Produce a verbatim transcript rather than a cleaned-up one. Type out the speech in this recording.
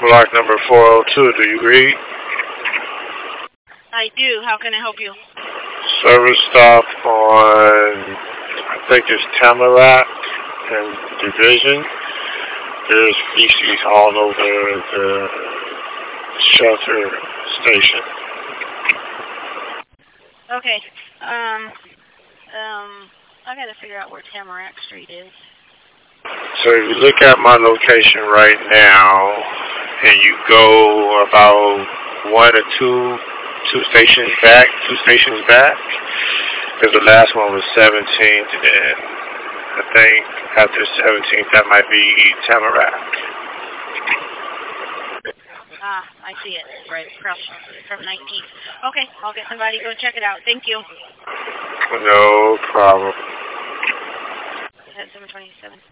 block number four oh two. Do you read? I do. How can I help you? Service stop on, I think it's Tamarack and Division. There's feces all over the shelter station. Okay. Um, um, I gotta figure out where Tamarack Street is. So if you look at my location right now, and you go about one or two, two stations back, two stations back, because the last one was seventeenth, and I think after seventeenth that might be Tamarack. Ah, I see it. Right across from nineteenth. Okay, I'll get somebody to go check it out. Thank you. No problem. seven twenty-seven.